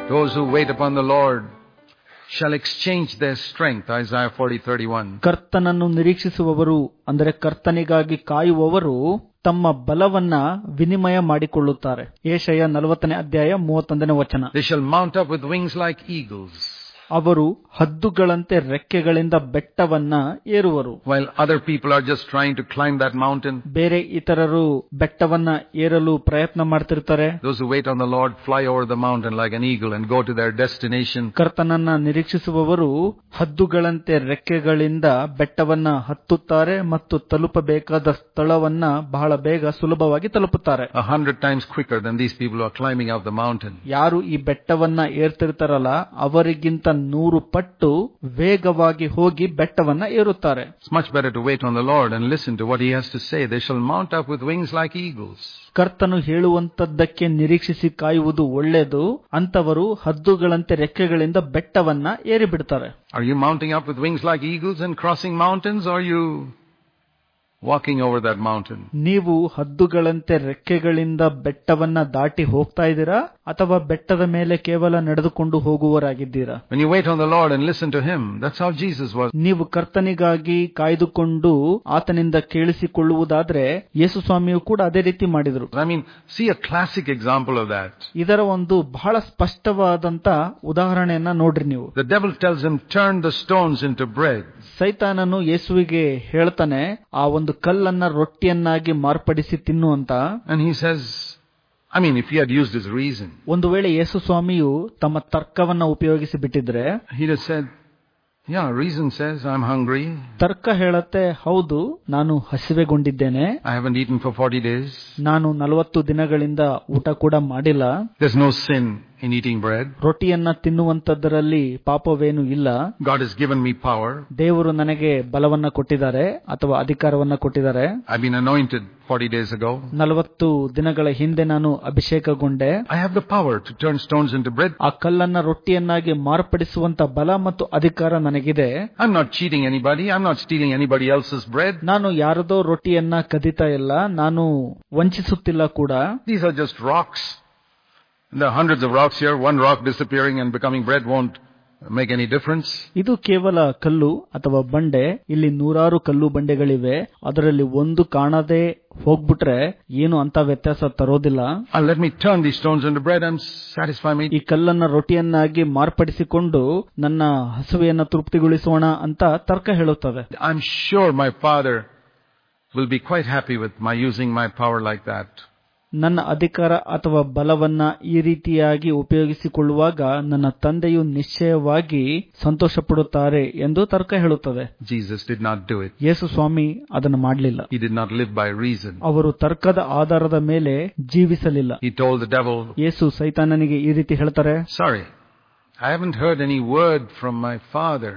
Those who wait upon the Lord shall exchange their strength. Isaiah 40:31. ಕರ್ತನನ್ನು ನಿರೀಕ್ಷಿಸುವವರು ಅಂದರೆ ಕರ್ತನಿಗಾಗಿ ಕಾಯುವವರು ತಮ್ಮ ಬಲವನ್ನ ವಿನಿಮಯ ಮಾಡಿಕೊಳ್ಳುತ್ತಾರೆ. ಯೆಶಾಯ 40:31. They shall mount up with wings like eagles. ಅವರು ಹದ್ದುಗಳಂತೆ ರೆಕ್ಕೆಗಳಿಂದ ಬೆಟ್ಟವನ್ನ ಏರುವರು. While other people are just trying to climb that mountain, ಬೇರೆ ಇತರರು ಬೆಟ್ಟವನ್ನ ಏರಲು ಪ್ರಯತ್ನ ಮಾಡ್ತಿರ್ತಾರೆ. those who wait on the Lord fly over the mountain like an eagle and go to their destination. ಕರ್ತನನ್ನ ನಿರೀಕ್ಷಿಸುವವರು ಹದ್ದುಗಳಂತೆ ರೆಕ್ಕೆಗಳಿಂದ ಬೆಟ್ಟವನ್ನ ಹತ್ತುತ್ತಾರೆ ಮತ್ತು ತಲುಪಬೇಕಾದ ಸ್ಥಳವನ್ನ ಬಹಳ ಬೇಗ ಸುಲಭವಾಗಿ ತಲುಪುತ್ತಾರೆ. 100 times quicker than these people who are climbing up the mountain. ಯಾರು ಈ ಬೆಟ್ಟವನ್ನ ಏರ್ತಿರ್ತಾರಲ್ಲ ಅವರಿಗಿಂತ 100 ಪಟ್ಟು ವೇಗವಾಗಿ ಹೋಗಿ ಬೆಟ್ಟವನ್ನ ಏರುತ್ತಾರೆ. It's much better to wait on the Lord and listen to what He has to say. They shall mount up with wings like eagles. ಕರ್ತನು ಹೇಳುವಂತದ್ದಕ್ಕೆ ನಿರೀಕ್ಷಿಸಿ ಕಾಯುವುದು ಒಳ್ಳೆಯದು. ಅಂತವರು ಹದ್ದುಗಳಂತೆ ರೆಕ್ಕೆಗಳಿಂದ ಬೆಟ್ಟವನ್ನ ಏರಿಬಿಡ್ತಾರೆ. Are you mounting up with wings like eagles and crossing mountains, or are you walking over that mountain? ನೀವು ಹದ್ದುಗಳಂತೆ ರೆಕ್ಕೆಗಳಿಂದ ಬೆಟ್ಟವನ್ನ ದಾಟಿ ಹೋಗ್ತಾ ಇದ್ದೀರಾ ಅಥವಾ ಬೆಟ್ಟದ ಮೇಲೆ ಕೇವಲ ನಡೆದುಕೊಂಡು ಹೋಗುವರಾಗಿದ್ದೀರಾ? When you wait on the Lord and listen to Him, that's how Jesus was. ನೀವು ಕರ್ತನಿಗಾಗಿ ಕಾಯ್ದುಕೊಂಡು ಆತನಿಂದ ಕೇಳಿಸಿಕೊಳ್ಳುವುದಾದ್ರೆ ಯೇಸು ಸ್ವಾಮಿಯು ಕೂಡ ಅದೇ ರೀತಿ ಮಾಡಿದರು. I mean, see a classic example of that. ಇದರ ಒಂದು ಬಹಳ ಸ್ಪಷ್ಟವಾದಂತ ಉದಾಹರಣೆಯನ್ನ ನೋಡ್ರಿ ನೀವು. The devil tells him, turn the stones into bread. ಸೈತಾನನು ಯೇಸುವಿಗೆ ಹೇಳ್ತಾನೆ ಆ ಒಂದು ಕಲ್ಲನ್ನ ರೊಟ್ಟಿಯನ್ನಾಗಿ ಮಾರ್ಪಡಿಸಿ ತಿನ್ನು ಅಂತ. And he says, I mean, if he had used his reason, ಒಂದು ವೇಳೆ ಯೇಸು ಸ್ವಾಮಿಯು ತಮ್ಮ ತರ್ಕವನ್ನ ಉಪಯೋಗಿಸಿ ಬಿಟ್ಟಿದ್ರೆ, he'd have said, yeah, reason says I'm hungry. ತರ್ಕ ಹೇಳತ್ತೆ, ಹೌದು ನಾನು ಹಸಿವೆಗೊಂಡಿದ್ದೇನೆ. I haven't eaten for 40 days. ನಾನು 40 ದಿನಗಳಿಂದ ಊಟ ಕೂಡ ಮಾಡಿಲ್ಲ. There's no sin in eating bread. ರೊಟ್ಟಿಯನ್ನ ತಿನ್ನುವಂತದ್ದರಲ್ಲಿ ಪಾಪವೇನು ಇಲ್ಲ. God has given me power. ದೇವರು ನನಗೆ ಬಲವನ್ನ ಕೊಟ್ಟಿದ್ದಾರೆ ಅಥವಾ ಅಧಿಕಾರವನ್ನ ಕೊಟ್ಟಿದ್ದಾರೆ. I've been anointed 40 days ago. 40 ದಿನಗಳ ಹಿಂದೆ ನಾನು ಅಭಿಷೇಕಗೊಂಡೆ. I have the power to turn stones into bread. ಆ ಕಲ್ಲನ್ನ ರೊಟ್ಟಿಯನ್ನಾಗಿ ಮಾರ್ಪಡಿಸುವಂತ ಬಲ ಮತ್ತು ಅಧಿಕಾರ ನನಗಿದೆ. I'm not cheating anybody. I'm not stealing anybody else's bread. ನಾನು ಯಾರದೋ ರೊಟ್ಟಿಯನ್ನ ಕದಿತಾ ಇಲ್ಲ, ನಾನು ವಂಚಿಸುತ್ತಿಲ್ಲ ಕೂಡ. These are just rocks. There are hundreds of rocks here. One rock disappearing and becoming bread won't make any difference. ಇದು ಕೇವಲ ಕಲ್ಲು ಅಥವಾ ಬಂಡೆ. ಇಲ್ಲಿ 100 ಕಲ್ಲು ಬಂಡೆಗಳಿವೆ. ಅದರಲ್ಲಿ ಒಂದು ಕಾಣದೆ ಹೋಗ್ಬಿಟ್ರೆ ಏನು ಅಂತ ವ್ಯತ್ಯಾಸ ತರೋದಿಲ್ಲ. Let me turn these stones into bread and satisfy me. ಈ ಕಲ್ಲನ್ನ ರೊಟ್ಟಿಯನ್ನಾಗಿ ಮಾರ್ಪಡಿಸಿಕೊಂಡು ನನ್ನ ಹಸಿವೆಯನ್ನ ತೃಪ್ತಿಗೊಳಿಸೋಣ ಅಂತ ತರ್ಕ ಹೇಳುತ್ತದೆ. I'm sure my Father will be quite happy with my using my power like that. ನನ್ನ ಅಧಿಕಾರ ಅಥವಾ ಬಲವನ್ನ ಈ ರೀತಿಯಾಗಿ ಉಪಯೋಗಿಸಿಕೊಳ್ಳುವಾಗ ನನ್ನ ತಂದೆಯು ನಿಶ್ಚಯವಾಗಿ ಸಂತೋಷ ಪಡುತ್ತಾರೆ ಎಂದು ತರ್ಕ ಹೇಳುತ್ತದೆ. Jesus did not do it. ಯೇಸು ಸ್ವಾಮಿ ಅದನ್ನು ಮಾಡಲಿಲ್ಲ. He did not live by reason. ಅವರು ತರ್ಕದ ಆಧಾರದ ಮೇಲೆ ಜೀವಿಸಲಿಲ್ಲ. He told the devil, ಯೇಸು ಸೈತಾನನಿಗೆ ಈ ರೀತಿ ಹೇಳ್ತಾರೆ, sorry, I haven't heard any word from my Father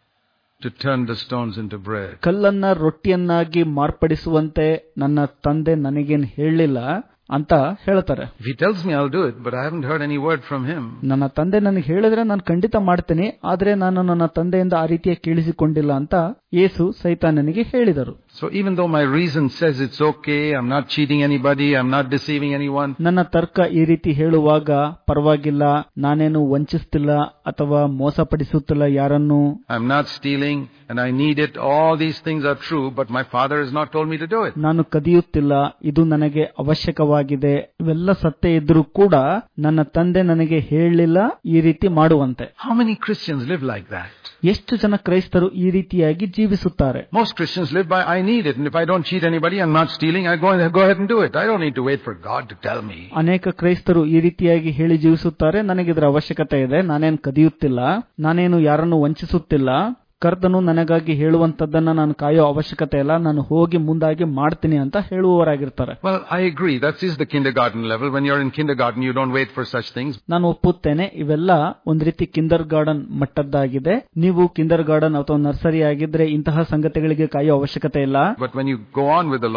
to turn the stones into bread. ಕಲ್ಲನ್ನ ರೊಟ್ಟಿಯನ್ನಾಗಿ ಮಾರ್ಪಡಿಸುವಂತೆ ನನ್ನ ತಂದೆ ನನಗೇನು ಹೇಳಲಿಲ್ಲ ಅಂತ ಹೇಳ್ತಾರೆ. If he tells me I'll do it, but I haven't heard any word from him. ನನ್ನ ತಂದೆ ನನಗೆ ಹೇಳಿದ್ರೆ ನಾನು ಖಂಡಿತ ಮಾಡ್ತೀನಿ, ಆದ್ರೆ ನಾನು ನನ್ನ ತಂದೆಯಿಂದ ಆ ರೀತಿಯ ಕೇಳಿಸಿಕೊಂಡಿಲ್ಲ ಅಂತ ಯೇಸು ಸೈತಾನನಿಗೆ ಹೇಳಿದರು. So even though my reason says it's okay, I'm not cheating anybody, I'm not deceiving anyone. ನನ್ನ ತರ್ಕ ಈ ರೀತಿ ಹೇಳುವಾಗ ಪರವಾಗಿಲ್ಲ, ನಾನೇನು ವಂಚಿಸುತ್ತಿಲ್ಲ ಅಥವಾ ಮೋಸಪಡಿಸುತ್ತಿಲ್ಲ ಯಾರನ್ನು. I'm not stealing and I need it. All these things are true, but my Father has not told me to do it. ನಾನು ಕದಿಯುತ್ತಿಲ್ಲ, ಇದು ನನಗೆ ಅವಶ್ಯಕವಾಗಿದೆ, ಇವೆಲ್ಲ ಸತ್ಯ ಇದ್ರೂ ಕೂಡ ನನ್ನ ತಂದೆ ನನಗೆ ಹೇಳಲಿಲ್ಲ ಈ ರೀತಿ ಮಾಡುವಂತೆ. How many Christians live like that? ಎಷ್ಟು ಜನ ಕ್ರೈಸ್ತರು ಈ ರೀತಿಯಾಗಿ ಜೀವಿಸುತ್ತಾರೆ? Most Christians live by I need it, and if I don't cheat anybody, I'm not stealing, I go ahead and do it. I don't need to wait for God to tell me. ಅನೇಕ ಕ್ರೈಸ್ತರು ಈ ರೀತಿಯಾಗಿ ಹೇಳಿ ಜೀವಿಸುತ್ತಾರೆ, ನನಗಿದರ ಅವಶ್ಯಕತೆ ಇದೆ, ನಾನೇನು ಕದಿಯುತ್ತಿಲ್ಲ, ನಾನೇನು ಯಾರನ್ನು ವಂಚಿಸುತ್ತಿಲ್ಲ, ಕರ್ತನು ನನಗಾಗಿ ಹೇಳುವಂತದ್ದನ್ನ ನಾನು ಕಾಯೋ ಅವಶ್ಯಕತೆ ಇಲ್ಲ, ನಾನು ಹೋಗಿ ಮುಂದಾಗಿ ಮಾಡ್ತೀನಿ ಅಂತ ಹೇಳುವವರಾಗಿರ್ತಾರೆ. Well, I agree. That is the kindergarten level. When you're in kindergarten, you don't wait for such things. ನಾನು ಒಪ್ಪುತ್ತೇನೆ, ಇವೆಲ್ಲ ಒಂದ್ ರೀತಿ ಕಿಂಡರ್ ಗಾರ್ಡನ್ ಮಟ್ಟದ್ದಾಗಿದೆ. ನೀವು ಕಿಂಡರ್ ಗಾರ್ಡನ್ ಅಥವಾ ನರ್ಸರಿ ಆಗಿದ್ರೆ ಇಂತಹ ಸಂಗತಿಗಳಿಗೆ ಕಾಯೋ ಅವಶ್ಯಕತೆ ಇಲ್ಲ. But when you go on with the Lord,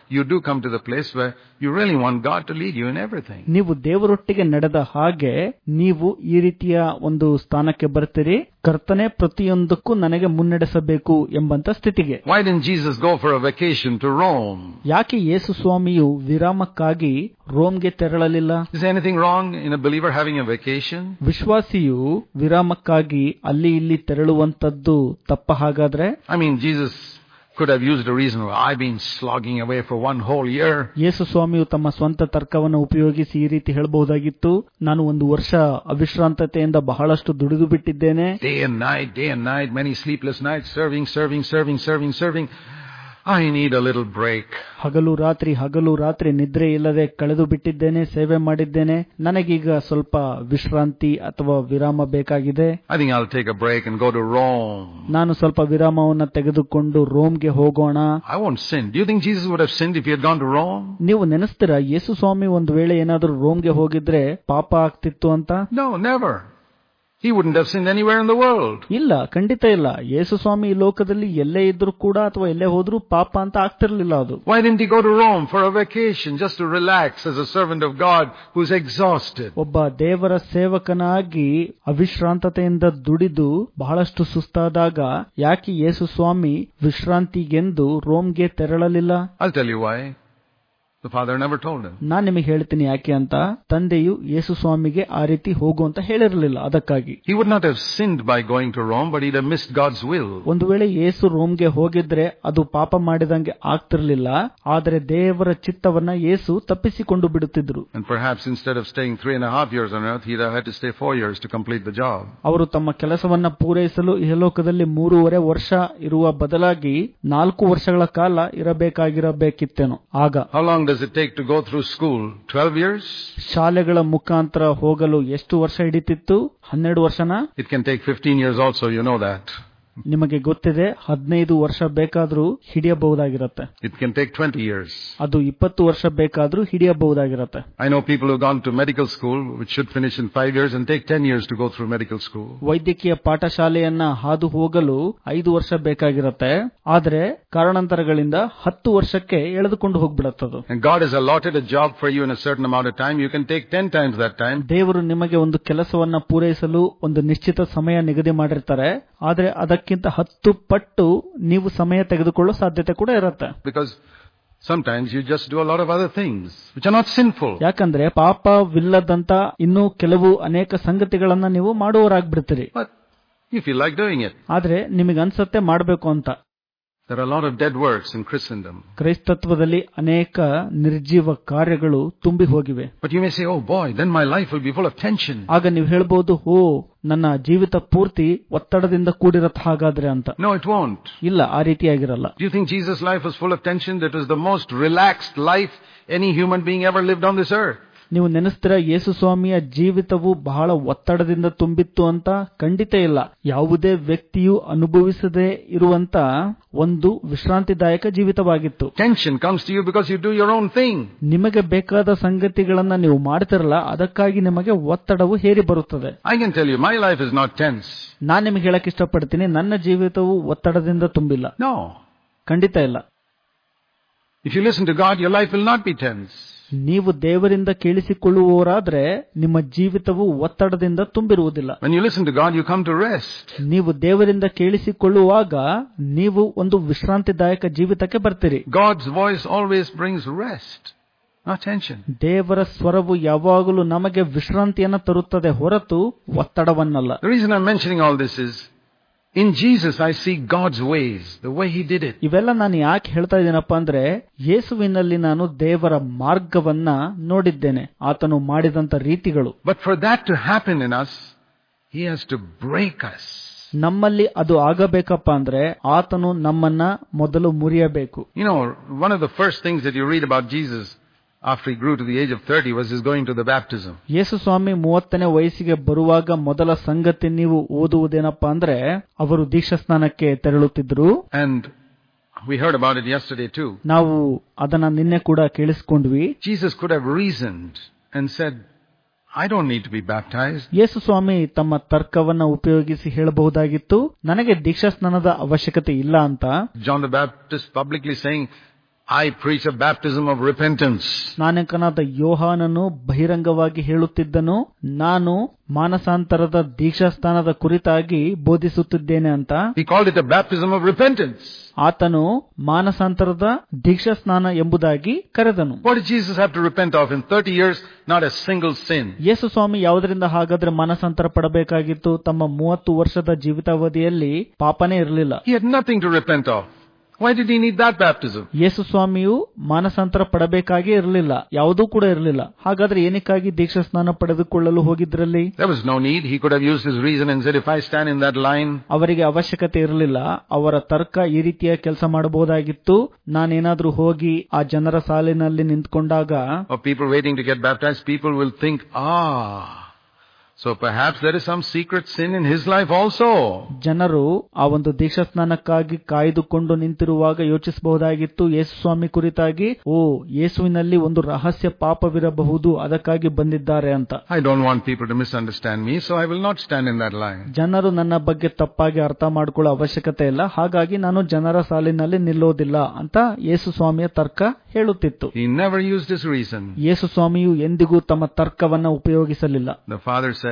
you do come to the place where you really want God to lead you in everything. ನೀವು ದೇವರೊಟ್ಟಿಗೆ ನಡೆದ ಹಾಗೆ ನೀವು ಈ ರೀತಿಯ ಒಂದು ಸ್ಥಾನಕ್ಕೆ ಬರ್ತೀರಿ, ಕರ್ತನೆ ಪ್ರತಿಯೊಂದಕ್ಕೂ ನನಗೆ ಮುನ್ನಡೆಸಬೇಕು ಎಂಬಂತ ಸ್ಥಿತಿಗೆ. Why didn't Jesus go for a vacation to Rome? ಯಾಕೆ ಯೇಸು ಸ್ವಾಮಿಯು ವಿರಾಮಕ್ಕಾಗಿ ರೋಮ್ಗೆ ತೆರಳಲಿಲ್ಲ? Is there anything wrong in a believer having a vacation? ವಿಶ್ವಾಸಿಯು ವಿರಾಮಕ್ಕಾಗಿ ಅಲ್ಲಿ ಇಲ್ಲಿ ತೆರಳುವಂತದ್ದು ತಪ್ಪ ಹಾಗಾದ್ರೆ? I mean, Jesus could have used a reason. I've been slogging away for one whole year. ಯೇಸು ಸ್ವಾಮಿಯು ತಮ್ಮ ಸ್ವಂತ ತರ್ಕವನ್ನು ಉಪಯೋಗಿಸಿ ಈ ರೀತಿ ಹೇಳಬಹುದಾಗಿತ್ತು, ನಾನು ಒಂದು ವರ್ಷ ಅವಿಶ್ರಾಂತತೆಯಿಂದ ಬಹಳಷ್ಟು ದುಡಿದು ಬಿಟ್ಟಿದ್ದೇನೆ. Day and night, many sleepless nights, serving. I need a little break. ಹಗಲು ರಾತ್ರಿ ನಿದ್ರೆ ಇಲ್ಲದೆ ಕಳೆದು ಬಿಟ್ಟಿದ್ದೇನೆ, ಸೇವೆ ಮಾಡಿದ್ದೇನೆ, ನನಗೀಗ ಸ್ವಲ್ಪ ವಿಶ್ರಾಂತಿ ಅಥವಾ ವಿರಾಮ ಬೇಕಾಗಿದೆ. I think I'll take a break and go to Rome. ನಾನು ಸ್ವಲ್ಪ ವಿರಾಮವನ್ನು ತೆಗೆದುಕೊಂಡು ರೋಮ್ಗೆ ಹೋಗೋಣ. I won't sin. Do you think Jesus would have sinned if he had gone to Rome? ನೀವು ನೆನೆಸ್ತೀರಾ ಯೇಸು ಸ್ವಾಮಿ ಒಂದು ವೇಳೆ ಏನಾದರೂ ರೋಮ್ಗೆ ಹೋಗಿದ್ರೆ ಪಾಪ ಆಗ್ತಿತ್ತು ಅಂತ? No, never. He wouldn't have sinned anywhere in the world. ಇಲ್ಲ, ಖಂಡಿತ ಇಲ್ಲ. ಯೇಸು ಸ್ವಾಮಿ ಈ ಲೋಕದಲ್ಲಿ ಎಲ್ಲೇ ಇದ್ರೂ ಕೂಡ ಅಥವಾ ಎಲ್ಲೇ ಹೋದ್ರೂ ಪಾಪ ಅಂತ ಆಗ್ತಿರ್ಲಿಲ್ಲ ಅದು. Why didn't he go to Rome for a vacation just to relax as a servant of God who's exhausted? ಒಬ್ಬ ದೇವರ ಸೇವಕನಾಗಿ ಅವಿಶ್ರಾಂತತೆಯಿಂದ ದುಡಿದು ಬಹಳಷ್ಟು ಸುಸ್ತಾದಾಗ ಯಾಕೆ ಯೇಸು ಸ್ವಾಮಿ ವಿಶ್ರಾಂತಿಗೆಂದು ರೋಮ್ಗೆ ತೆರಳಲಿಲ್ಲ? I'll tell you why. The father never told him. ನಾನು ನಿಮಗೆ ಹೇಳ್ತೀನಿ ಯಾಕೆ ಅಂತ. ತಂದೆಯು ಯೇಸು ಸ್ವಾಮಿಗೆ ಆ ರೀತಿ ಹೋಗು ಅಂತ ಹೇಳಿರಲಿಲ್ಲ. ಅದಕ್ಕಾಗಿ he would not have sinned by going to Rome, but he'd have missed God's will. ಒಂದು ವೇಳೆ ಯೇಸು ರೋಮ್ಗೆ ಹೋಗಿದ್ರೆ ಅದು ಪಾಪ ಮಾಡಿದಂಗೆ ಆಗ್ತಿರ್ಲಿಲ್ಲ, ಆದರೆ ದೇವರ ಚಿತ್ತವನ್ನ ಯೇಸು ತಪ್ಪಿಸಿಕೊಂಡು ಬಿಡುತ್ತಿದ್ರು. And perhaps instead of staying 3.5 years on earth, he'd have had to stay 4 years to complete the job. ಅವರು ತಮ್ಮ ಕೆಲಸವನ್ನ ಪೂರೈಸಲು ಇಹಲೋಕದಲ್ಲಿ 3.5 ವರ್ಷ ಇರುವ ಬದಲಾಗಿ 4 ವರ್ಷಗಳ ಕಾಲ ಇರಬೇಕಾಗಿರಬೇಕಿತ್ತೇನೋ. ಆಗ how long does it take to go through school? 12 years? ಶಾಲೆಗಳ ಮುಖಾಂತರ ಹೋಗಲು ಎಷ್ಟು ವರ್ಷ ಹಿಡಿತಿತ್ತು? 12 ವರ್ಷನಾ? It can take 15 years also, you know that. ನಿಮಗೆ ಗೊತ್ತಿದೆ, 15 ವರ್ಷ ಬೇಕಾದ್ರೂ ಹಿಡಿಯಬಹುದಾಗಿರುತ್ತೆ. It can take 20 years. ಅದು 20 ವರ್ಷ ಬೇಕಾದ್ರೂ ಹಿಡಿಯಬಹುದಾಗಿರುತ್ತೆ. I know people who've gone to medical school which should finish in 5 years and take 10 years to go through medical school. ವೈದ್ಯಕೀಯ ಪಾಠಶಾಲೆಯನ್ನ ಹಾದು ಹೋಗಲು 5 ವರ್ಷ ಬೇಕಾಗಿರುತ್ತೆ, ಆದರೆ ಕಾರಣಾಂತರಗಳಿಂದ 10 ವರ್ಷಕ್ಕೆ ಎಳೆದುಕೊಂಡು ಹೋಗ್ಬಿಡುತ್ತದು. And God has allotted a job for you in a certain amount of time. You can take 10 times that time. ದೇವರು ನಿಮಗೆ ಒಂದು ಕೆಲಸವನ್ನ ಪೂರೈಸಲು ಒಂದು ನಿಶ್ಚಿತ ಸಮಯ ನಿಗದಿ ಮಾಡಿರ್ತಾರೆ, ಆದರೆ ಅದಕ್ಕಿಂತ 10 ಪಟ್ಟು ನೀವು ಸಮಯ ತೆಗೆದುಕೊಳ್ಳೋ ಸಾಧ್ಯತೆ ಕೂಡ ಇರುತ್ತೆ. Because sometimes you just do a lot of other things which are not sinful. ಯಾಕಂದ್ರೆ ಪಾಪವಿಲ್ಲದಂತ ಇನ್ನೂ ಕೆಲವು ಅನೇಕ ಸಂಗತಿಗಳನ್ನ ನೀವು ಮಾಡುವವರಾಗ್ಬಿಡ್ತೀರಿ. But you feel like doing it. ಆದ್ರೆ ನಿಮಗೆ ಅನ್ಸತ್ತೆ ಮಾಡಬೇಕು ಅಂತ. There are a lot of dead works in Christendom. ಕ್ರೈಸ್ತತ್ವದಲ್ಲಿ ಅನೇಕ ನಿರ್ಜೀವ ಕಾರ್ಯಗಳು ತುಂಬಿ ಹೋಗಿವೆ. But you may say, oh boy, then my life will be full of tension. ಆಗ ನೀವು ಹೇಳ್ಬೋದು, ನನ್ನ ಜೀವಿತ ಪೂರ್ತಿ ಒತ್ತಡದಿಂದ ಕೂಡಿರತ್ತ ಹಾಗಾದ್ರೆ ಅಂತ. No, it won't. ಇಲ್ಲ, ಆ ರೀತಿಯಾಗಿರಲ್ಲ. Do you think Jesus' life was full of tension? That was the most relaxed life any human being ever lived on this earth. ನೀವು ನೆನೆಸ್ತೀರಾ ಯೇಸು ಸ್ವಾಮಿಯ ಜೀವಿತವು ಬಹಳ ಒತ್ತಡದಿಂದ ತುಂಬಿತ್ತು ಅಂತ? ಖಂಡಿತ ಇಲ್ಲ. ಯಾವುದೇ ವ್ಯಕ್ತಿಯು ಅನುಭವಿಸದೇ ಇರುವಂತ ಒಂದು ವಿಶ್ರಾಂತಿದಾಯಕ ಜೀವಿತವಾಗಿತ್ತು. Tension comes to you because you do your own thing. ನಿಮಗೆ ಬೇಕಾದ ಸಂಗತಿಗಳನ್ನ ನೀವು ಮಾಡ್ತಿರಲ್ಲ, ಅದಕ್ಕಾಗಿ ನಿಮಗೆ ಒತ್ತಡವು ಹೇರಿ ಬರುತ್ತದೆ. I can tell you, my life is not tense. ನಾನು ನಿಮಗೆ ಹೇಳಕ್ ಇಷ್ಟಪಡ್ತೀನಿ, ನನ್ನ ಜೀವಿತವು ಒತ್ತಡದಿಂದ ತುಂಬಿಲ್ಲ. No. ಖಂಡಿತ ಇಲ್ಲ. If you listen to God, your life will not be tense. ನೀವು ದೇವರಿಂದ ಕೇಳಿಸಿಕೊಳ್ಳುವವರಾದ್ರೆ ನಿಮ್ಮ ಜೀವಿತವು ಒತ್ತಡದಿಂದ ತುಂಬಿರುವುದಿಲ್ಲ. When you listen to God, you come to rest. ನೀವು ದೇವರಿಂದ ಕೇಳಿಸಿಕೊಳ್ಳುವಾಗ ನೀವು ಒಂದು ವಿಶ್ರಾಂತಿದಾಯಕ ಜೀವಿತಕ್ಕೆ ಬರ್ತೀರಿ. God's voice always brings rest, not tension. ದೇವರ ಸ್ವರವು ಯಾವಾಗಲೂ ನಮಗೆ ವಿಶ್ರಾಂತಿಯನ್ನು ತರುತ್ತದೆ ಹೊರತು ಒತ್ತಡವನ್ನಲ್ಲ. The reason I'm mentioning all this is, in Jesus I see God's ways, the way he did it. ಇವೆಲ್ಲ ನಾನು ಯಾಕೆ ಹೇಳ್ತಾ ಇದ್ದೀನಪ್ಪ ಅಂದ್ರೆ, ಯೇಸುವಿನಲ್ಲಿ ನಾನು ದೇವರ ಮಾರ್ಗವನ್ನ ನೋಡಿದ್ದೇನೆ, ಆತನು ಮಾಡಿದಂತ ರೀತಿಗಳು. But for that to happen in us, he has to break us. ನಮ್ಮಲ್ಲಿ ಅದು ಆಗಬೇಕಪ್ಪ ಅಂದ್ರೆ ಆತನು ನಮ್ಮನ್ನ ಮೊದಲು ಮುರಿಯಬೇಕು. You know, one of the first things that you read about Jesus after he grew to the age of 30 was his going to the baptism. ಯೇಸು ಸ್ವಾಮಿ 30ನೇ ವಯಸ್ಸಿಗೆ ಬರುವಾಗ ಮೊದಲ ಸಂಗತಿ ನೀವು ಓದುವುದೇನಪ್ಪಾ ಅಂದ್ರೆ ಅವರು ದೀಕ್ಷಾಸ್ನಾನಕ್ಕೆ ತೆರಳುತ್ತಿದ್ರು. And we heard about it yesterday too. ನಾವು ಅದನ್ನ ನಿನ್ನೆ ಕೂಡ ಕೇಳಿಸಿಕೊಂಡ್ವಿ. Jesus could have reasoned and said, I don't need to be baptized. ಯೇಸು ಸ್ವಾಮಿ ತಮ್ಮ ತರ್ಕವನ್ನ ಉಪಯೋಗಿಸಿ ಹೇಳಬಹುದಾಗಿತ್ತು, ನನಗೆ ದೀಕ್ಷಾಸ್ನಾನದ ಅವಶ್ಯಕತೆ ಇಲ್ಲ ಅಂತ. John the Baptist publicly saying, I preach a baptism of repentance. ಸ್ನಾನಿಕನಾದ ಯೋಹಾನನು ಬಹಿರಂಗವಾಗಿ ಹೇಳುತ್ತಿದ್ದನು, ನಾನು ಮಾನಸಾಂತರದ ದೀಕ್ಷಾಸ್ನಾನದ ಕುರಿತಾಗಿ ಬೋಧಿಸುತ್ತಿದ್ದೇನೆ ಅಂತ. He called it a baptism of repentance. ಆತನು ಮಾನಸಾಂತರದ ದೀಕ್ಷಾಸ್ನಾನ ಎಂಬುದಾಗಿ ಕರೆದನು. What did Jesus have to repent of? In 30 years, not a single sin. ಯೇಸು ಸ್ವಾಮಿ ಯಾವುದರಿಂದ ಹಾಗಾದ್ರೆ ಮಾನಸಾಂತರ ಪಡಬೇಕಾಗಿತ್ತು? ತಮ್ಮ 30 ವರ್ಷದ ಜೀವಿತಾವಧಿಯಲ್ಲಿ ಪಾಪನೇ ಇರಲಿಲ್ಲ. He had nothing to repent of. Why did he need that baptism? ಯೇಸು ಸ್ವಾಮಿಯು ಮಾನಸಾಂತರ ಪಡಬೇಕಾಗೇ ಇರಲಿಲ್ಲ, ಯಾವುದೂ ಕೂಡ ಇರಲಿಲ್ಲ. ಹಾಗಾದ್ರೆ ಏನಕ್ಕಾಗಿ ದೀಕ್ಷಾ ಸ್ನಾನ ಪಡೆದುಕೊಳ್ಳಲು ಹೋಗಿದ್ರಲ್ಲಿ? There was no need. He could have used his reason and said, if I stand in that line. ಅವರಿಗೆ ಅವಶ್ಯಕತೆ ಇರಲಿಲ್ಲ. ಅವರ ತರ್ಕ ಈ ರೀತಿಯ ಕೆಲಸ ಮಾಡಬಹುದಾಗಿತ್ತು. ನಾನೇನಾದ್ರೂ ಹೋಗಿ ಆ ಜನರ ಸಾಲಿನಲ್ಲಿ ನಿಂತ್ಕೊಂಡಾಗ, or people waiting to get baptized, people will think, so perhaps there is some secret sin in his life also. ಜನರು ಆ ಒಂದು ದೀಕ್ಷಾ ಸ್ನಾನಕ್ಕಾಗಿ ಕಾಯ್ದುಕೊಂಡು ನಿಂತಿರುವಾಗ ಯೋಚಿಸಬಹುದಾಗಿತ್ತು, ಯೇಸು ಸ್ವಾಮಿ ಕುರಿತಾಗಿ, ಯೇಸುವಿನಲ್ಲಿ ಒಂದು ರಹಸ್ಯ ಪಾಪವಿರಬಹುದು, ಅದಕ್ಕಾಗಿ ಬಂದಿದ್ದಾರೆ ಅಂತ. I don't want people to misunderstand me, so I will not stand in that line. ಜನರು ನನ್ನ ಬಗ್ಗೆ ತಪ್ಪಾಗಿ ಅರ್ಥ ಮಾಡಿಕೊಳ್ಳೋ ಅವಶ್ಯಕತೆ ಇಲ್ಲ, ಹಾಗಾಗಿ ನಾನು ಜನರ ಸಾಲಿನಲ್ಲಿ ನಿಲ್ಲೋದಿಲ್ಲ ಅಂತ ಯೇಸು ಸ್ವಾಮಿಯ ತರ್ಕ ಹೇಳುತ್ತಿತ್ತು. He never used his reason. ಯೇಸು ಸ್ವಾಮಿಯು ಎಂದಿಗೂ ತಮ್ಮ ತರ್ಕವನ್ನ ಉಪಯೋಗಿಸಲಿಲ್ಲ. The Father said,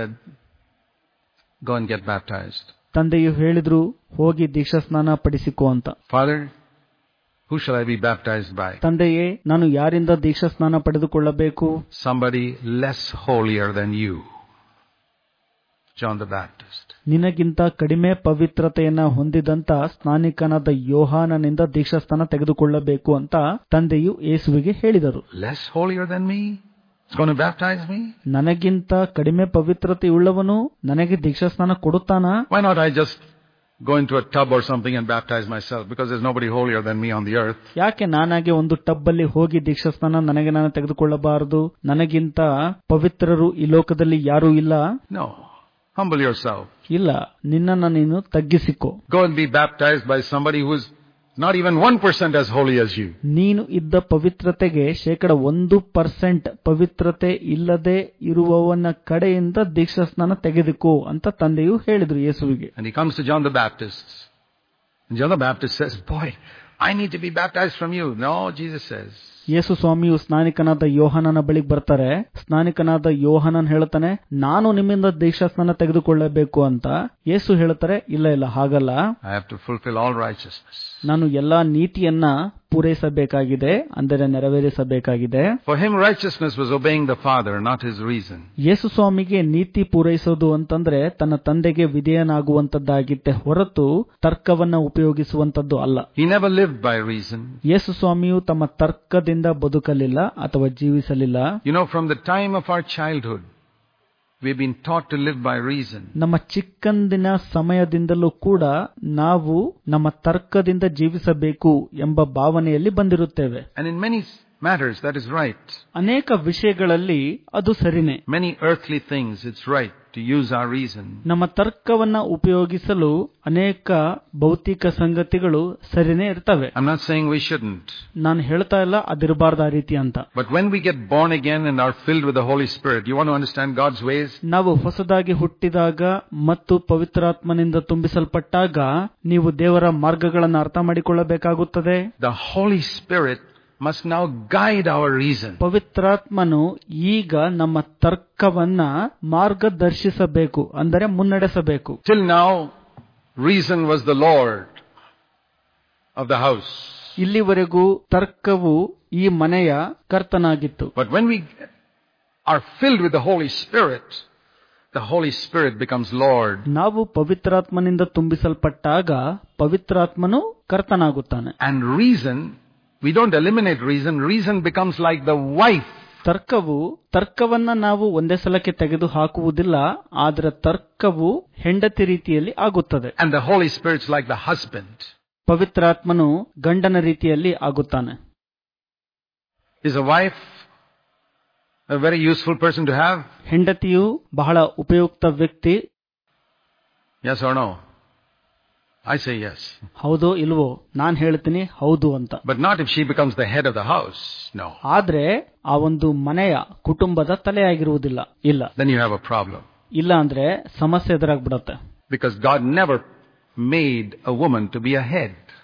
go and get baptized. ತಂದೆಯು ಹೇಳಿದ್ರು, ಹೋಗಿ ದೀಕ್ಷಾ ಸ್ನಾನ ಪಡಿಸಿಕೋ ಅಂತ. Father, who shall I be baptized by? ತಂದೆಯೇ, ನಾನು ಯಾರಿಂದ ದೀಕ್ಷಾ ಸ್ನಾನ ಪಡೆದುಕೊಳ್ಳಬೇಕು? Somebody less holier than you, John the Baptist. ನಿನಗಿಂತ ಕಡಿಮೆ ಪವಿತ್ರತೆಯನ್ನ ಹೊಂದಿದಂತ ಸ್ನಾನಿಕನಾದ ಯೋಹಾನನಿಂದ ದೀಕ್ಷಾ ಸ್ನಾನ ತೆಗೆದುಕೊಳ್ಳಬೇಕು ಅಂತ ತಂದೆಯು ಯೇಸುವಿಗೆ ಹೇಳಿದರು. Less holier than me? It's going to baptize me? ನನಗಿಂತ ಕಡಿಮೆ ಪವಿತ್ರತೆಯುಳ್ಳವನು ನನಗೆ ದೀಕ್ಷಾ ಸ್ನಾನ ಕೊಡುತ್ತಾನಾ? Why not I just go into a tub or something and baptize myself, because there's nobody holier than me on the earth. ಯಾಕೆ ನಾನಾಗೆ ಒಂದು tub ಅಲ್ಲಿ ಹೋಗಿ ದೀಕ್ಷಾ ಸ್ನಾನ ನನಗೆ ನಾನು ತೆಗೆದುಕೊಳ್ಳಬಾರದು? ನನಗಿಂತ ಪವಿತ್ರರು ಈ ಲೋಕದಲ್ಲಿ ಯಾರೂ ಇಲ್ಲ. No. Humble yourself. ಇಲ್ಲ, ನಿನ್ನನ್ನು ನೀನು ತಗ್ಗಿಸಿಕೋ. Go and be baptized by somebody who is not even 1% as holy as you. ನೀನು ಇದ್ದ ಪವಿತ್ರತೆಗೆ 1% ಪವಿತ್ರತೆ ಇಲ್ಲದೆ ಇರುವವನ ಕಡೆಯಿಂದ ದೀಕ್ಷಾ ಸ್ನಾನ ತೆಗೆದುಕೋ ಅಂತ ತಂದೆಯು ಹೇಳಿದ್ರು ಯೇಸುವಿಗೆ. And he comes to John the Baptist. And John the Baptist says, boy, I need to be baptized from you. No, Jesus says. ಯೇಸು ಸ್ವಾಮಿಯು ಸ್ನಾನಿಕನಾದ ಯೋಹಾನನ ಬಳಿಗೆ ಬರ್ತಾರೆ. ಸ್ನಾನಿಕನಾದ ಯೋಹಾನನ್ ಹೇಳ್ತಾನೆ, ನಾನು ನಿಮ್ಮಿಂದ ದೀಕ್ಷಾ ಸ್ನಾನ ತೆಗೆದುಕೊಳ್ಳಬೇಕು ಅಂತ. ಯೇಸು ಹೇಳ್ತಾರೆ, ಇಲ್ಲ ಹಾಗಲ್ಲ, I have to fulfill all righteousness. ನಾನು ಎಲ್ಲಾ ನೀತಿಯನ್ನ ಪೂರೈಸಬೇಕಾಗಿದೆ, ಅಂದರೆ ನೆರವೇರಿಸಬೇಕಾಗಿದೆ. For him righteousness was obeying the Father, not his reason. ಯೇಸು ಸ್ವಾಮಿಗೆ ನೀತಿ ಪೂರೈಸೋದು ಅಂತಂದ್ರೆ ತನ್ನ ತಂದೆಗೆ ವಿಧೇಯನಾಗುವಂತದ್ದಾಗಿತ್ತೆ ಹೊರತು ತರ್ಕವನ್ನ ಉಪಯೋಗಿಸುವಂತದ್ದು ಅಲ್ಲ. He never lived by reason. ಯೇಸು ಸ್ವಾಮಿಯು ತಮ್ಮ ತರ್ಕದಿಂದ ಬದುಕಲಿಲ್ಲ ಅಥವಾ ಜೀವಿಸಲಿಲ್ಲ. You know, from the time of our childhood, we've been taught to live by reason. ನಮ್ಮ ಚಿಕ್ಕಂದಿನ ಸಮಯದಿಂದಲೂ ಕೂಡ ನಾವು ನಮ್ಮ ತರ್ಕದಿಂದ ಜೀವಿಸಬೇಕು ಎಂಬ ಭಾವನೆಯಲ್ಲಿ ಬಂದಿರುತ್ತೇವೆ. And in many matters that is right. ಅನೇಕ ವಿಷಯಗಳಲ್ಲಿ ಅದು ಸರಿನೇ. Many earthly things it's right to use our reason. ನಮ್ಮ ತರ್ಕವನ್ನ ಉಪಯೋಗಿಸಲು ಅನೇಕ ಭೌತಿಕ ಸಂಗತಿಗಳು ಸರಿನೇ ಇರ್ತವೆ. I'm not saying we shouldn't. ನಾನು ಹೇಳ್ತಾ ಇಲ್ಲ ಅದಿರಬಾರ್ದು ಆ ರೀತಿ ಅಂತ. But when we get born again and are filled with the Holy Spirit, you want to understand God's ways? ನಾವು ಹೊಸದಾಗಿ ಹುಟ್ಟಿದಾಗ ಮತ್ತು ಪವಿತ್ರಾತ್ಮನಿಂದ ತುಂಬಿಸಲ್ಪಟ್ಟಾಗ ನೀವು ದೇವರ ಮಾರ್ಗಗಳನ್ನು ಅರ್ಥ ಮಾಡಿಕೊಳ್ಳಬೇಕಾಗುತ್ತದೆ. The Holy Spirit must now guide our reason. ಪವಿತ್ರಾತ್ಮನು ಈಗ ನಮ್ಮ ತರ್ಕವನ್ನ ಮಾರ್ಗದರ್ಶಿಸಬೇಕು, ಅಂದರೆ ಮುನ್ನಡೆಸಬೇಕು. Till now, reason was the Lord of the house. ಇಲ್ಲಿವರೆಗೂ ತರ್ಕವು ಈ ಮನೆಯ ಕರ್ತನಾಗಿತ್ತು. But when we are filled with the Holy Spirit, the Holy Spirit becomes Lord. ನಾವು ಪವಿತ್ರಾತ್ಮನಿಂದ ತುಂಬಿಸಲ್ಪಟ್ಟಾಗ ಪವಿತ್ರಾತ್ಮನು ಕರ್ತನಾಗುತ್ತಾನೆ. And reason, we don't eliminate reason. Reason becomes like the wife. ತರ್ಕವನ್ನ ನಾವು ಒಂದೇ ಸಲಕ್ಕೆ ತೆಗೆದು ಹಾಕುವುದಿಲ್ಲ, ಆದರೆ ತರ್ಕವು ಹೆಂಡತಿ ರೀತಿಯಲ್ಲಿ ಆಗುತ್ತದೆ. And the Holy Spirit's like the husband. ಪವಿತ್ರಾತ್ಮನು ಗಂಡನ ರೀತಿಯಲ್ಲಿ ಆಗುತ್ತಾನೆ. Is a wife a very useful person to have? ಹೆಂಡತಿಯು ಬಹಳ ಉಪಯುಕ್ತ ವ್ಯಕ್ತಿ. Yes or no? I say yes. ಹೌದೋ ಇಲ್ವೋ? ನಾನು ಹೇಳ್ತೀನಿ ಹೌದು ಅಂತ. But not if she becomes the head of the house. No. ಆದ್ರೆ ಆ ಒಂದು ಮನೆಯ ಕುಟುಂಬದ ತಲೆಯಾಗಿರುವುದಿಲ್ಲ. ಇಲ್ಲ. Then you have a problem. ಇಲ್ಲ ಅಂದ್ರೆ ಸಮಸ್ಯೆ ಎದುರಾಗ್ಬಿಡುತ್ತೆ. Because God never made a woman to be a head.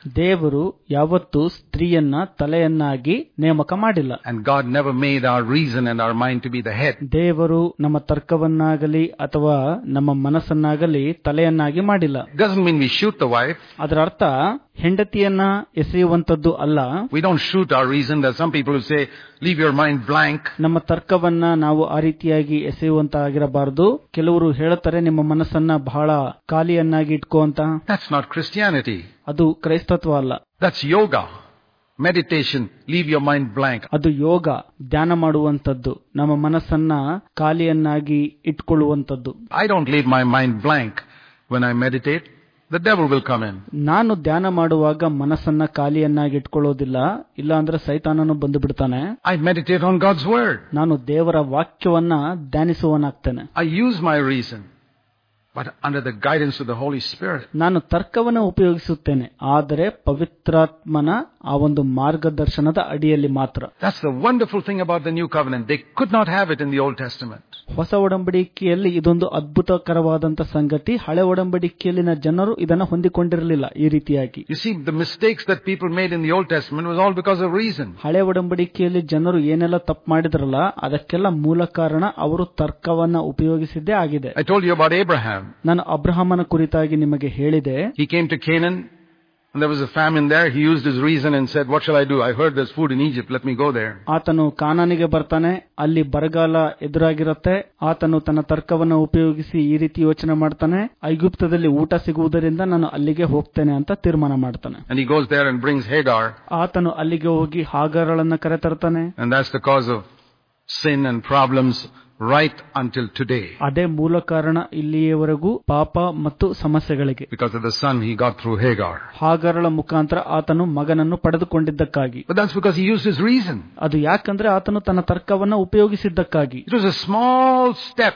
ದೇವರು ಯಾವತ್ತೂ ಸ್ತ್ರೀಯನ್ನ ತಲೆಯನ್ನಾಗಿ ನೇಮಕ ಮಾಡಿಲ್ಲ. And God never made our reason and our mind to be the head. ದೇವರು ನಮ್ಮ ತರ್ಕವನ್ನಾಗಲಿ ಅಥವಾ ನಮ್ಮ ಮನಸ್ಸನ್ನಾಗಲಿ ತಲೆಯನ್ನಾಗಿ ಮಾಡಿಲ್ಲ. It doesn't mean we shoot the wife. ಅದರ ಅರ್ಥ ಹೆಂಡತಿಯನ್ನ ಎಸೆಯುವಂತದ್ದು ಅಲ್ಲ. We don't shoot our reason. There are some people who say, leave your mind blank. ನಮ್ಮ ತರ್ಕವನ್ನ ನಾವು ಆ ರೀತಿಯಾಗಿ ಎಸೆಯುವಂತಾಗಿರಬಾರದು. ಕೆಲವರು ಹೇಳುತ್ತಾರೆ ನಿಮ್ಮ ಮನಸ್ಸನ್ನ ಬಹಳ ಖಾಲಿಯನ್ನಾಗಿ ಇಟ್ಕೋ ಅಂತ. That's not Christianity. ಅದು ಕ್ರೈಸ್ತತ್ವ ಅಲ್ಲ. That's yoga. Meditation. Leave your mind blank. ಅದು ಯೋಗ, ಧ್ಯಾನ ಮಾಡುವಂತದ್ದು, ನಮ್ಮ ಮನಸ್ಸನ್ನ ಖಾಲಿಯನ್ನಾಗಿ ಇಟ್ಕೊಳ್ಳುವಂತದ್ದು. I don't leave my mind blank when I meditate. The devil will come in. ನಾನು ಧ್ಯಾನ ಮಾಡುವಾಗ ಮನಸ್ಸನ್ನ ಖಾಲಿಯನ್ನಾಗಿ ಇಟ್ಕೊಳ್ಳೋದಿಲ್ಲ, ಇಲ್ಲ ಅಂದ್ರೆ ಸೈತಾನನು ಬಂದು ಬಿಡ್ತಾನೆ. I meditate on God's word. ನಾನು ದೇವರ ವಾಕ್ಯವನ್ನ ಧ್ಯಾನಿಸುವನಾಗ್ತೇನೆ. I use my reason, but under the guidance of the Holy Spirit. ನಾನು ತರ್ಕವನ್ನು ಉಪಯೋಗಿಸುತ್ತೇನೆ, ಆದರೆ ಪವಿತ್ರಾತ್ಮನ ಆ ಒಂದು ಮಾರ್ಗದರ್ಶನದ ಅಡಿಯಲ್ಲಿ ಮಾತ್ರ. That's the wonderful thing about the new covenant. They could not have it in the Old Testament. ಹೊಸ ಒಡಂಬಡಿಕೆಯಲ್ಲಿ ಇದೊಂದು ಅದ್ಭುತಕರವಾದಂತ ಸಂಗತಿ. ಹಳೆ ಒಡಂಬಡಿಕೆಯಲ್ಲಿನ ಜನರು ಇದನ್ನು ಹೊಂದಿಕೊಂಡಿರಲಿಲ್ಲ ಈ ರೀತಿಯಾಗಿ. You see, the mistakes that people made in the Old Testament was all because of reason. ಹಳೆ ಒಡಂಬಡಿಕೆಯಲ್ಲಿ ಜನರು ಏನೆಲ್ಲ ತಪ್ಪು ಮಾಡಿದ್ರಲ್ಲ ಅದಕ್ಕೆಲ್ಲ ಮೂಲ ಕಾರಣ ಅವರು ತರ್ಕವನ್ನ ಉಪಯೋಗಿಸಿದ್ದೇ ಆಗಿದೆ. I told you about Abraham. ನಾನು ಅಬ್ರಹಾಮನ ಕುರಿತಾಗಿ ನಿಮಗೆ ಹೇಳಿದೆ. He came to Canaan and there was a famine there. He used his reason and said, what shall I do? I heard there's food in Egypt. Let me go there. ಆತನು ಕಾನಾನಿಗೆ ಬರ್ತಾನೆ, ಅಲ್ಲಿ ಬರಗಾಲ ಎದುರಾಗಿರುತ್ತೆ. ಆತನು ತನ್ನ ತರ್ಕವನ್ನು ಉಪಯೋಗಿಸಿ ಈ ರೀತಿ ಯೋಚನೆ ಮಾಡ್ತಾನೆ, ಐಗುಪ್ತದಲ್ಲಿ ಊಟ ಸಿಗುವುದರಿಂದ ನಾನು ಅಲ್ಲಿಗೆ ಹೋಗ್ತೇನೆ ಅಂತ ತೀರ್ಮಾನ ಮಾಡ್ತಾನೆ. And he goes there and brings Hagar. ಆತನು ಅಲ್ಲಿಗೆ ಹೋಗಿ ಹಾಗಾರಳನ್ನ ಕರೆತರ್ತಾನೆ. And that's the cause of sin and problems right until today. ಅದೇ ಮೂಲ ಕಾರಣ ಇಲ್ಲಿಯವರೆಗೂ ಪಾಪ ಮತ್ತು ಸಮಸ್ಯೆಗಳಿಗೆ. Because of the son he got through Hagar. ಹಾಗಾರಳ ಮುಖಾಂತರ ಆತನು ಮಗನನ್ನು ಪಡೆದುಕೊಂಡಿದ್ದಕ್ಕಾಗಿ. But that's because he used his reason. ಅದು ಯಾಕಂದ್ರೆ ಆತನು ತನ್ನ ತರ್ಕವನ್ನ ಉಪಯೋಗಿಸಿದ್ದಕ್ಕಾಗಿ. It was a small step.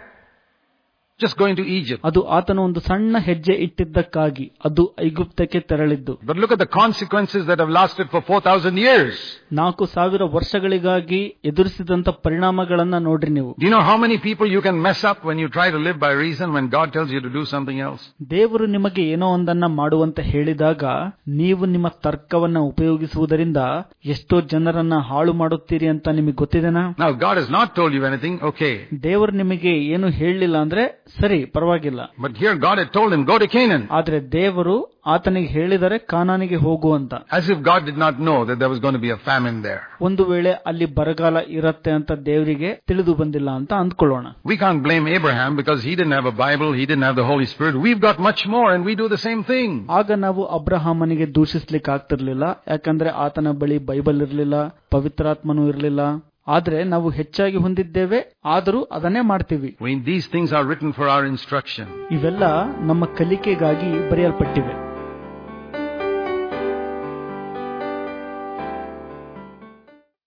Just going to Egypt. ಅದು ಆತನು ಒಂದು ಸಣ್ಣ ಹೆಜ್ಜೆ ಇಟ್ಟಿದ್ದಕ್ಕಾಗಿ ಅದು ಐಗುಪ್ತಕ್ಕೆ ತೆರಳಿದ್ದು. But look at the consequences that have lasted for 4,000 years. 4,000 ವರ್ಷಗಳಿಗಾಗಿ ಎದುರಿಸಿದಂತ ಪರಿಣಾಮಗಳನ್ನ ನೋಡ್ರಿ ನೀವು. Do you know how many people you can mess up when you try to live by reason when God tells you to do something else? ದೇವರು ನಿಮಗೆ ಏನೋ ಒಂದನ್ನ ಮಾಡುವಂತ ಹೇಳಿದಾಗ ನೀವು ನಿಮ್ಮ ತರ್ಕವನ್ನ ಉಪಯೋಗಿಸುವುದರಿಂದ ಎಷ್ಟೋ ಜನರನ್ನ ಹಾಳು ಮಾಡುತ್ತೀರಿ ಅಂತ ನಿಮಗೆ ಗೊತ್ತಿದೆನಾ? Now God has not told you anything, okay. ದೇವರು ನಿಮಗೆ ಏನು ಹೇಳಲಿಲ್ಲ ಅಂದ್ರೆ ಸರಿ, ಪರವಾಗಿಲ್ಲ. But here God had told him, go to Canaan. ಆದ್ರೆ ದೇವರು ಆತನಿಗೆ ಹೇಳಿದರೆ ಕಾನಾನಿಗೆ ಹೋಗು ಅಂತ. As if God did not know that there was going to be a famine there. ಒಂದು ವೇಳೆ ಅಲ್ಲಿ ಬರಗಾಲ ಇರುತ್ತೆ ಅಂತ ದೇವರಿಗೆ ತಿಳಿದು ಬಂದಿಲ್ಲ ಅಂತ ಅಂದ್ಕೊಳ್ಳೋಣ. We can't blame Abraham because he didn't have a Bible, he didn't have the Holy Spirit. We've got much more and we do the same thing. ಆಗ ನಾವು ಅಬ್ರಹಾಮನಿಗೆ ದೂಷಿಸಲಿಕ್ಕೆ ಆಗ್ತಿರ್ಲಿಲ್ಲ, ಯಾಕಂದ್ರೆ ಆತನ ಬಳಿ ಬೈಬಲ್ ಇರಲಿಲ್ಲ, ಪವಿತ್ರಾತ್ಮನೂ ಇರಲಿಲ್ಲ. ಆದ್ರೆ ನಾವು ಹೆಚ್ಚಾಗಿ ಹೊಂದಿದ್ದೇವೆ, ಆದರೂ ಅದನ್ನೇ ಮಾಡ್ತೀವಿ. These things are written for our instruction. ಇವೆಲ್ಲ ನಮ್ಮ ಕಲಿಕೆಗಾಗಿ ಬರೆಯಲ್ಪಟ್ಟಿವೆ.